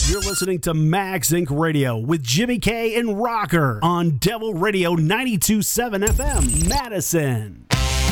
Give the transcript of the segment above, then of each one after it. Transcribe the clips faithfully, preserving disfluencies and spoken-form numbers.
You're listening to Max Incorporated. Radio with Jimmy K and Rocker on Devil Radio ninety-two point seven F M, Madison.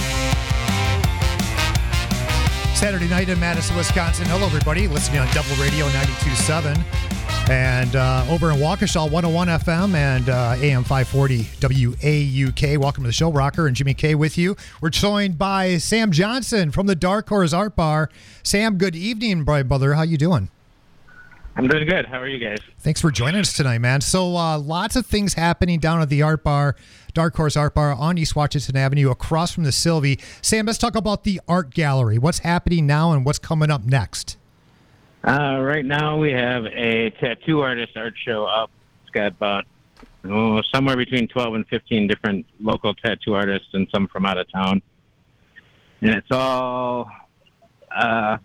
Saturday night in Madison, Wisconsin. Hello, everybody. Listening on Devil Radio ninety-two point seven. And uh, over in Waukesha, one oh one F M and uh, A M five forty W A U K. Welcome to the show, Rocker and Jimmy K with you. We're joined by Sam Johnson from the Dark Horse Art Bar. Sam, good evening, brother. How you doing? I'm doing good. How are you guys? Thanks for joining us tonight, man. So uh, lots of things happening down at the Art Bar, Dark Horse Art Bar on East Washington Avenue across from the Sylvie. Sam, let's talk about the art gallery. What's happening now and what's coming up next? Uh, right now we have a tattoo artist art show up. It's got about oh, somewhere between twelve and fifteen different local tattoo artists and some from out of town. And it's all... Uh,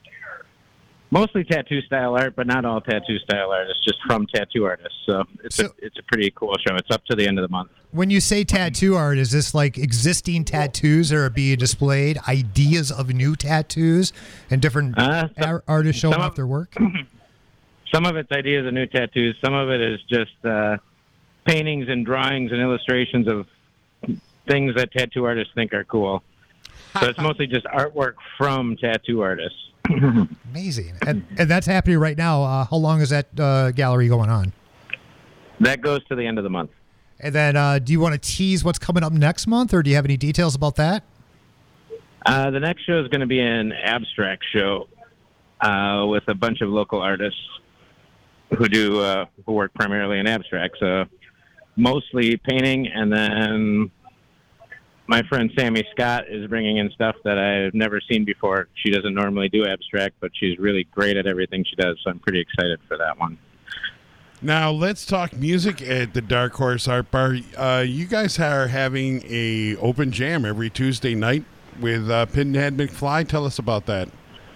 Mostly tattoo style art, but not all tattoo style art. It's just from tattoo artists. So it's so, a it's a pretty cool show. It's up to the end of the month. When you say tattoo art, is this like existing tattoos that are being displayed, ideas of new tattoos, and different uh, some, artists showing off their work? Some of it's ideas of new tattoos. Some of it is just uh, paintings and drawings and illustrations of things that tattoo artists think are cool. So it's mostly just artwork from tattoo artists. Amazing. And, and that's happening right now. Uh, how long is that uh, gallery going on? That goes to the end of the month. And then uh, do you want to tease what's coming up next month, or do you have any details about that? Uh, the next show is going to be an abstract show uh, with a bunch of local artists who do uh, who work primarily in abstract. So mostly painting, and then my friend Sammy Scott is bringing in stuff that I've never seen before. She doesn't normally do abstract, but she's really great at everything she does, so I'm pretty excited for that one. Now, let's talk music at the Dark Horse Art Bar. Uh, you guys are having a open jam every Tuesday night with uh, Pinhead McFly. Tell us about that.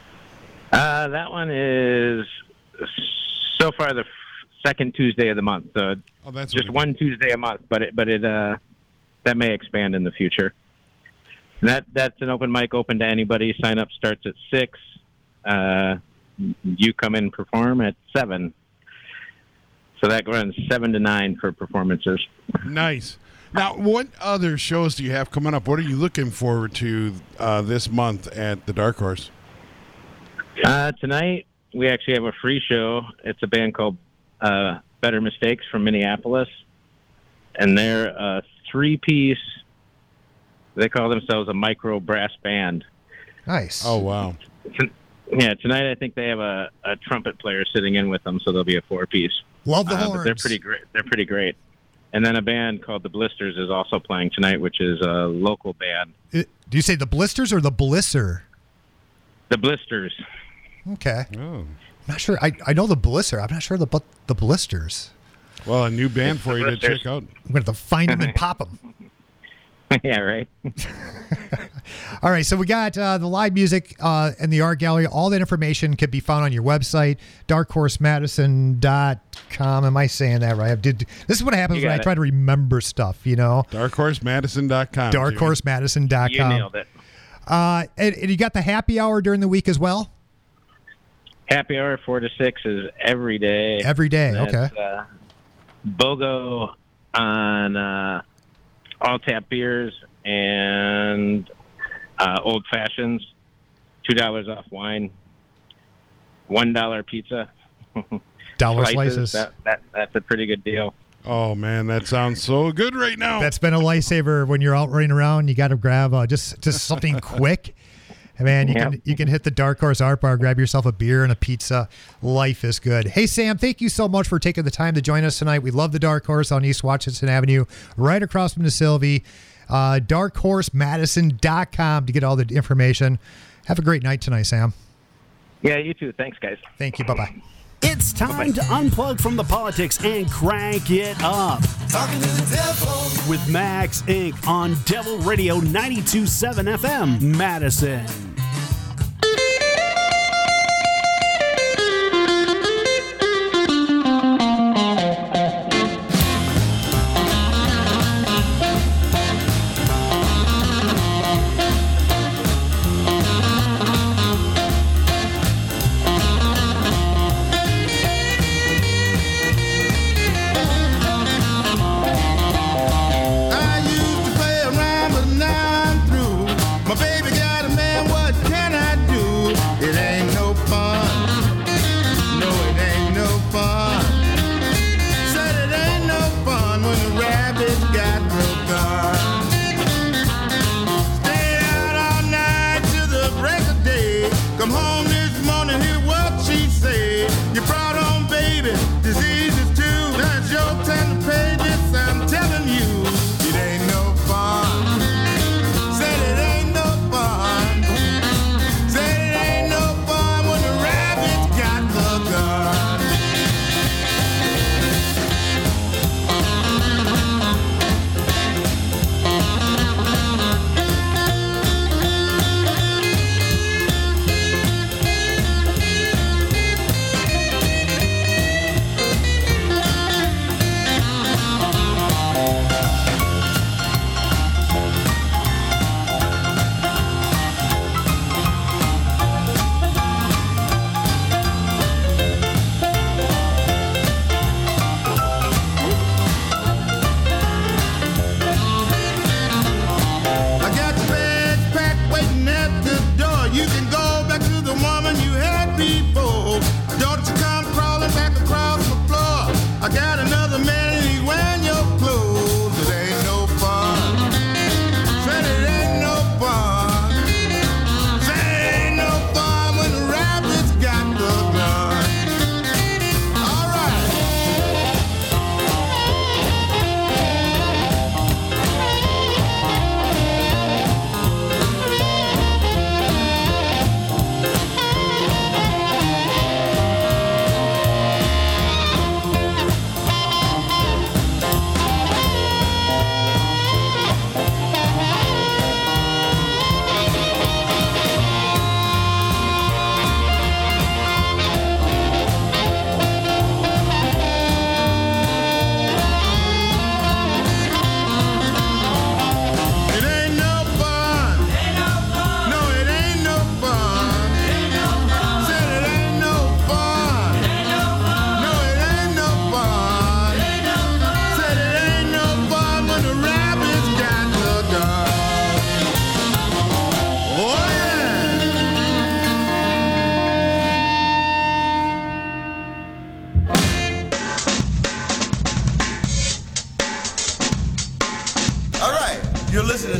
Uh, that one is so far the f- second Tuesday of the month. So oh, that's just one Tuesday a month, but it, but it, uh, that may expand in the future. And that that's an open mic, open to anybody. Sign up starts at six. Uh, you come in and perform at seven. So that runs seven to nine for performances. Nice. Now, what other shows do you have coming up? What are you looking forward to uh, this month at the Dark Horse? Uh, tonight we actually have a free show. It's a band called uh, Better Mistakes from Minneapolis, and they're a three-piece. They call themselves a micro brass band. Nice. Oh, wow. Yeah, tonight I think they have a, a trumpet player sitting in with them, so they'll be a four-piece. Love the uh, horns. But they're pretty great. They're pretty great. And then a band called The Blisters is also playing tonight, which is a local band. It, do you say the Blisters or the Blisser? The Blisters. Okay. Oh. I'm not sure. I, I know the Blisser. I'm not sure the the Blisters. Well, a new band It's for you to check out. I'm going to have to find them and pop them. Yeah, right. All right, so we got uh, the live music uh, and the art gallery. All that information can be found on your website, dark horse madison dot com. Am I saying that right? I did. This is what happens when I it. try to remember stuff, you know? dark horse madison dot com. dark horse madison dot com. You nailed it. Uh, and, and you got the happy hour during the week as well? Happy hour four to six is every day. Every day, That's, okay. Uh, BOGO on uh, all tap beers and uh, old fashions. Two dollars off wine. One dollar pizza. Dollar slices. That, that that's a pretty good deal. Oh, man, that sounds so good right now. That's been a lifesaver when you're out running around. You got to grab uh, just just something quick. And man, you Yep. can you can hit the Dark Horse Art Bar, grab yourself a beer and a pizza. Life is good. Hey, Sam, thank you so much for taking the time to join us tonight. We love the Dark Horse on East Washington Avenue, right across from the Sylvie. Uh, dark horse madison dot com to get all the information. Have a great night tonight, Sam. Yeah, you too. Thanks, guys. Thank you. Bye-bye. It's time to unplug from the politics and crank it up. Talking to the devil. With Max Incorporated on Devil Radio ninety-two point seven F M, Madison.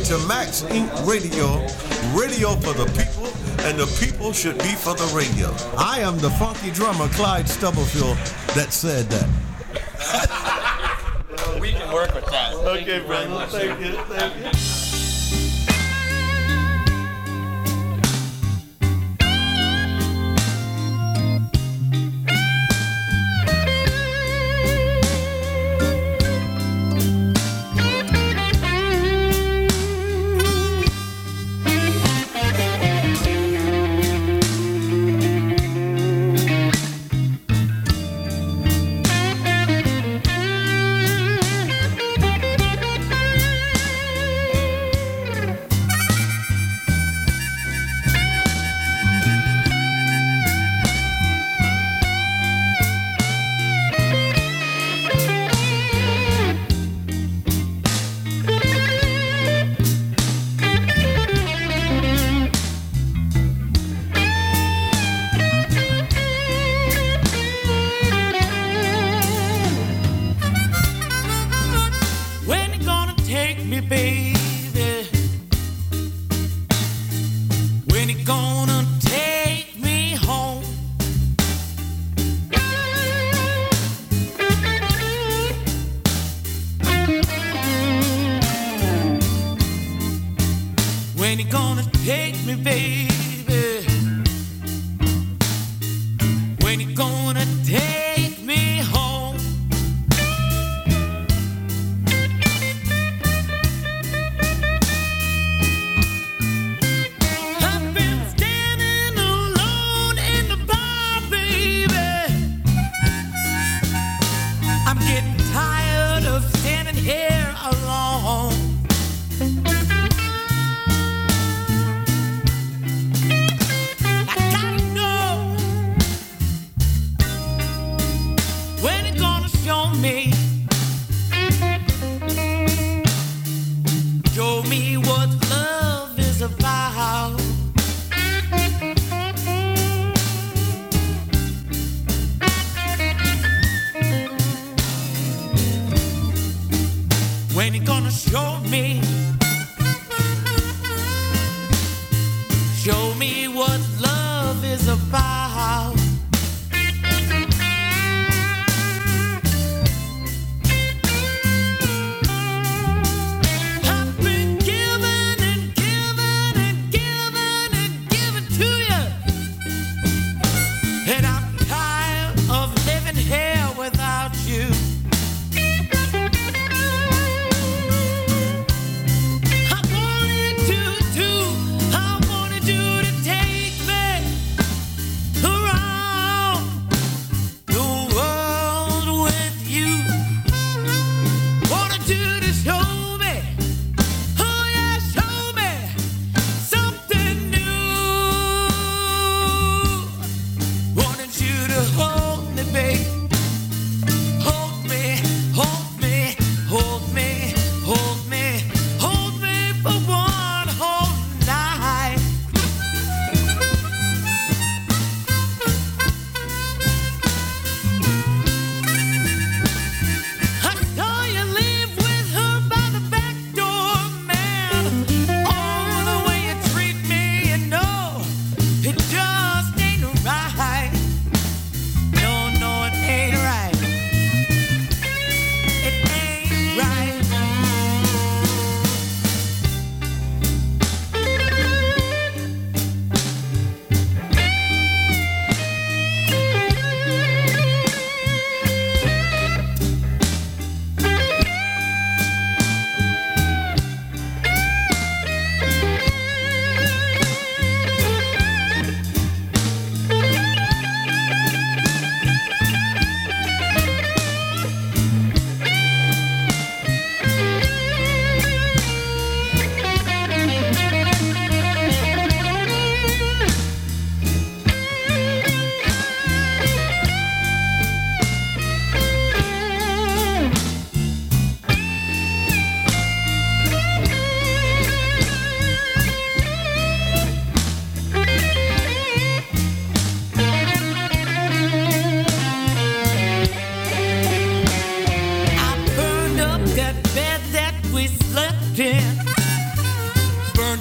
to Max Incorporated. Radio, radio for the people, and the people should be for the radio. I am the funky drummer, Clyde Stubblefield, that said that. Well, we can work with that. Okay, brother. Thank you. Thank you.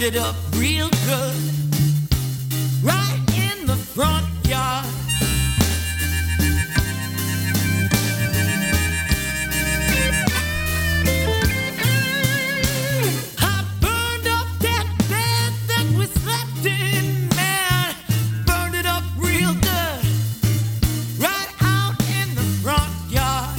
it up real good, right in the front yard. I burned up that bed that we slept in, man, burned it up real good, right out in the front yard.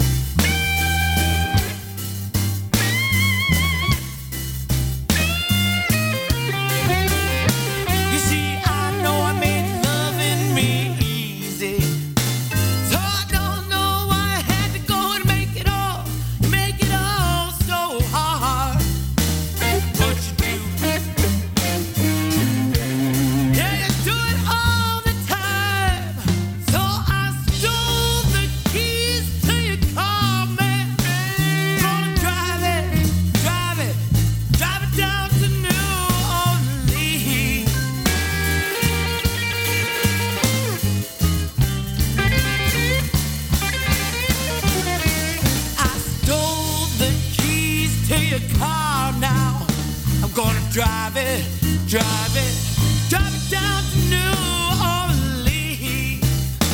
You see, I know I made loving me easy, so I don't know why I had to go and make it all, make it all so hard. But you do, yeah, you do it all the time. So I stole the keys to your car, man. Gonna drive it, drive it, drive it down to New Orleans. I stole the keys to your car now. I'm gonna drive it, drive it, drive it down to New Orleans.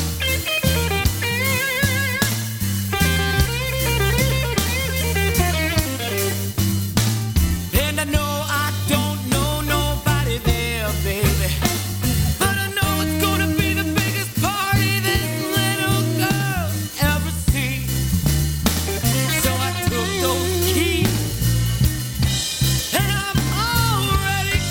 And I know I don't know nobody there, baby, but I know it's gonna be the biggest party this little girl ever seen. So I took those keys and I'm already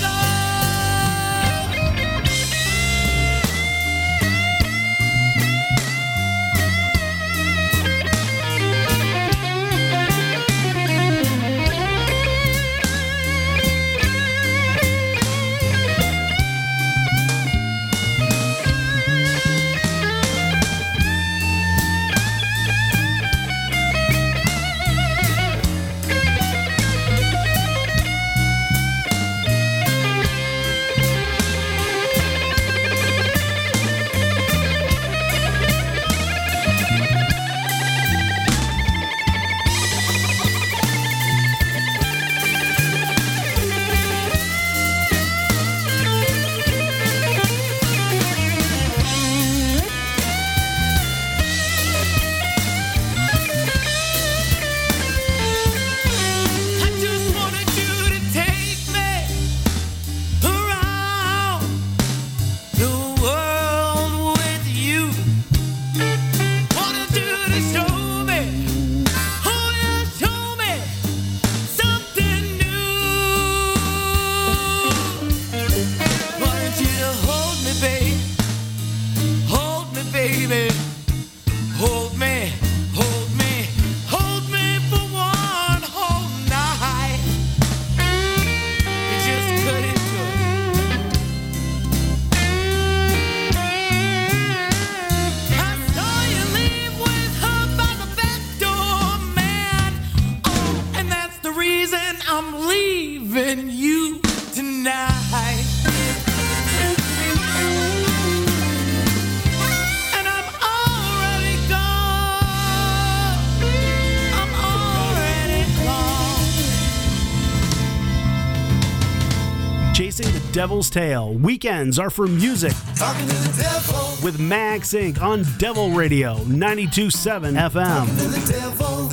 I just wanted you to take me around the world with you. Wanted you to show me, oh yeah, show me something new. Wanted you to hold me, babe, hold me, baby, hold me, hold me, hold me for one whole night. You just couldn't do it. I saw you leave with her by the back door, man. Oh, and that's the reason I'm leaving you tonight. And I'm already gone. I'm already gone. Chasing the Devil's Tail. Weekends are for music Talking to the devil, with Max Incorporated on Devil Radio ninety-two point seven F M. to the devil.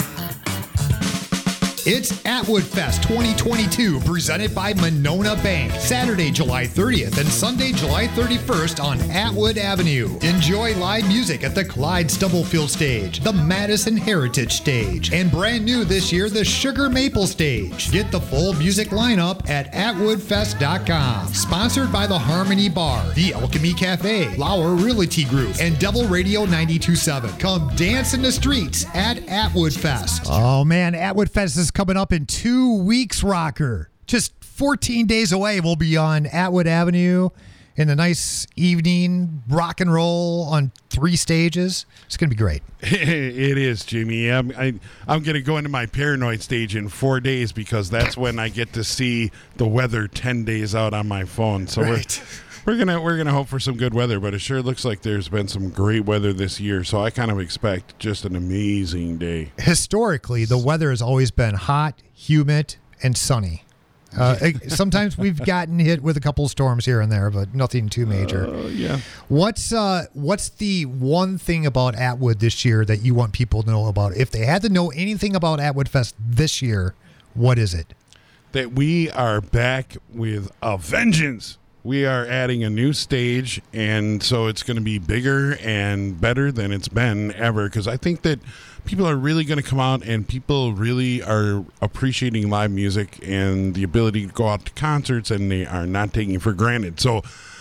It's Atwood Fest twenty twenty-two, presented by Monona Bank. Saturday, July thirtieth and Sunday, July thirty-first on Atwood Avenue. Enjoy live music at the Clyde Stubblefield Stage, the Madison Heritage Stage, and brand new this year, the Sugar Maple Stage. Get the full music lineup at atwood fest dot com. Sponsored by the Harmony Bar, the Alchemy Cafe, Lauer Realty Group, and Devil Radio ninety-two point seven. Come dance in the streets at Atwood Fest. Oh man, Atwood Fest is coming up in two weeks, Rocker. Just fourteen days away, we'll be on Atwood Avenue in the nice evening rock and roll on three stages. It's going to be great. It is, Jimmy. I'm, I, I'm going to go into my paranoid stage in four days because that's when I get to see the weather ten days out on my phone. So Right. we're we're gonna we're gonna hope for some good weather, but it sure looks like there's been some great weather this year. So I kind of expect just an amazing day. Historically, the weather has always been hot, humid, and sunny. Uh, it- sometimes we've gotten hit with a couple storms here and there, but nothing too major. Uh, yeah. What's uh, what's the one thing about Atwood this year that you want people to know about? If they had to know anything about Atwood Fest this year, what is it? That we are back with a vengeance. We are adding a new stage, and so it's going to be bigger and better than it's been ever, because I think that people are really going to come out, and people really are appreciating live music and the ability to go out to concerts, and they are not taking it for granted. So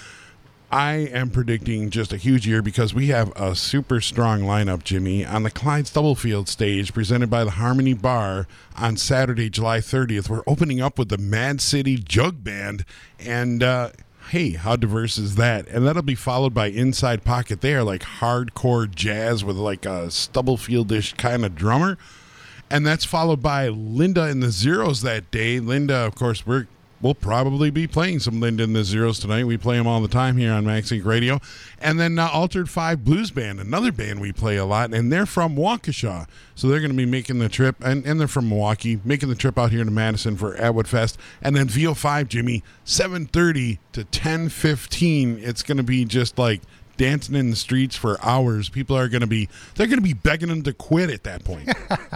I am predicting just a huge year, because we have a super strong lineup, Jimmy, on the Clyde Stubblefield stage presented by the Harmony Bar on Saturday, July thirtieth. We're opening up with the Mad City Jug Band, and uh, hey, how diverse is that? And that'll be followed by Inside Pocket. They are like hardcore jazz with like a Stubblefield-ish kind of drummer. And that's followed by Linda and the Zeros that day. Linda, of course, we're We'll probably be playing some Linda and the Zeros tonight. We play them all the time here on MaxInc Radio. And then uh, Altered Five Blues Band, another band we play a lot, and they're from Waukesha. So they're going to be making the trip, and, and they're from Milwaukee, making the trip out here to Madison for Atwood Fest. And then V O five, Jimmy, seven thirty to ten fifteen. It's going to be just like dancing in the streets for hours. People are going to be, they're going to be begging them to quit at that point.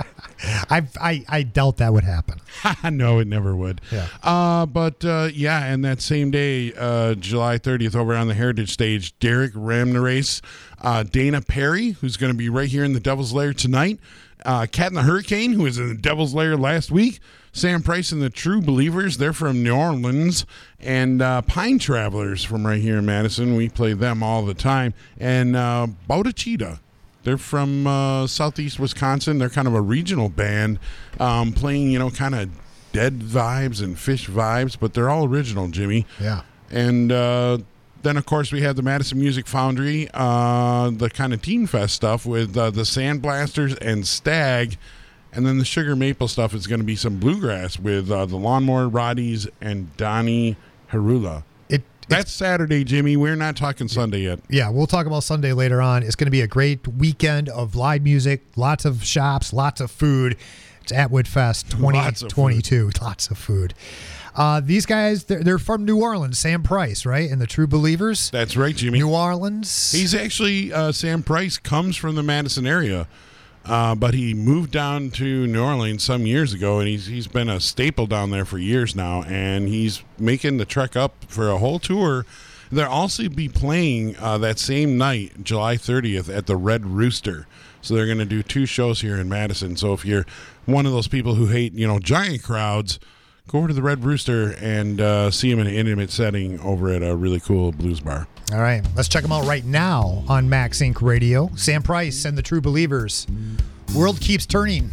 I, I I doubt that would happen. No, it never would. Yeah. Uh, but uh, yeah, and that same day, uh, July thirtieth, over on the Heritage stage, Derek Ramnerace, uh, Dana Perry, who's going to be right here in the Devil's Lair tonight, uh, Cat and the Hurricane, who was in the Devil's Lair last week, Sam Price and the True Believers, they're from New Orleans, and uh, Pine Travelers from right here in Madison. We play them all the time, and uh, Bodachita. They're from uh, southeast Wisconsin. They're kind of a regional band, um, playing, you know, kind of Dead vibes and Fish vibes, but they're all original, Jimmy. Yeah. And uh, then, of course, we have the Madison Music Foundry, uh, the kind of Teen Fest stuff with uh, the Sandblasters and Stag. And then the Sugar Maple stuff is going to be some bluegrass with uh, the Lawnmower Roddies and Donnie Harula. It That's Saturday, Jimmy. We're not talking Sunday yet. Yeah, we'll talk about Sunday later on. It's going to be a great weekend of live music, lots of shops, lots of food. It's Atwood Fest twenty twenty-two. Lots of food. Lots of food. Uh, these guys, they're, they're from New Orleans. Sam Price, right? And the True Believers. That's right, Jimmy. New Orleans. He's actually, uh, Sam Price comes from the Madison area, uh, but he moved down to New Orleans some years ago, and he's he's been a staple down there for years now, and he's making the trek up for a whole tour. They'll also be playing uh, that same night, July thirtieth, at the Red Rooster. So they're going to do two shows here in Madison. So if you're one of those people who hate, you know, giant crowds, go over to the Red Rooster and uh, see him in an intimate setting over at a really cool blues bar. All right, let's check them out right now on MaxInc Radio. Sam Price and the True Believers. World Keeps Turning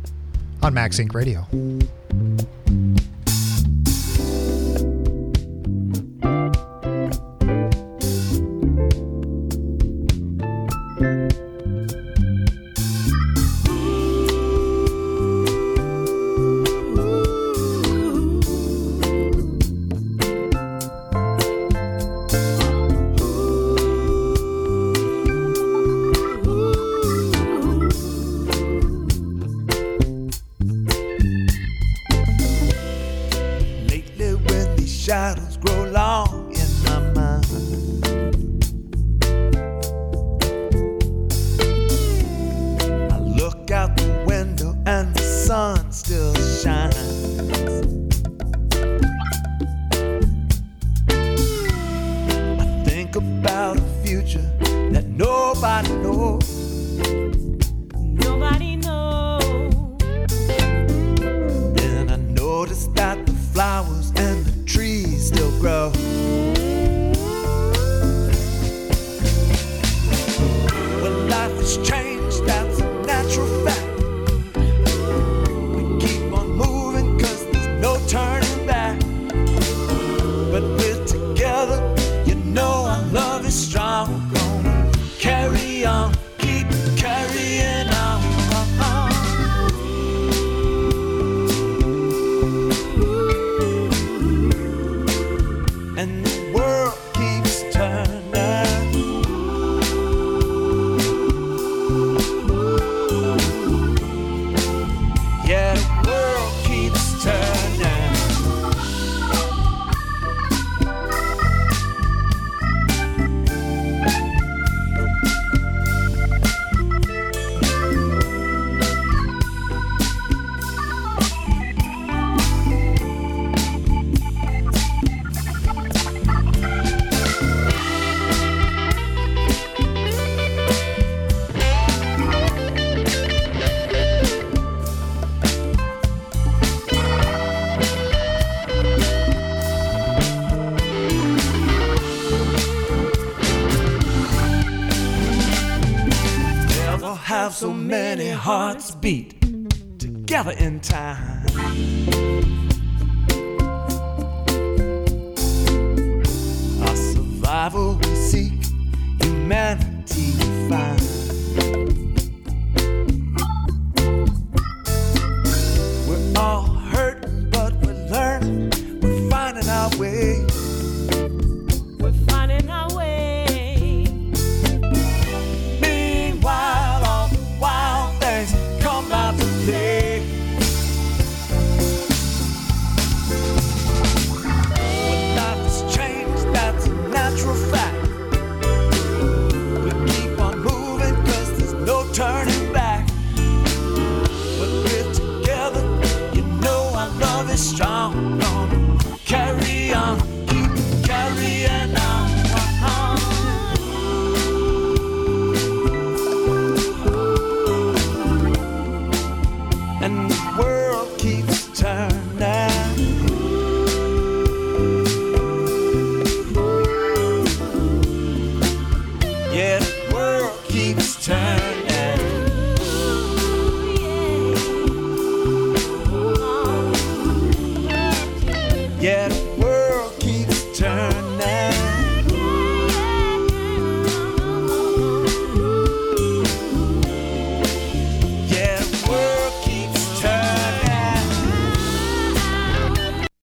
on MaxInc Radio. Shadows grow long in my mind. I look out the window and the sun still shines. I think about a future that nobody knows. Nobody knows. Then I notice that the flowers and the trees still grow. When life has changed, that's a natural fact. We keep on moving 'cause there's no turning back. But we're together, you know our love is strong. We're gonna carry on, keep carrying on. And the world keeps turning. I'll have so many hearts beat together in time. Our survival we seek, humanity we find.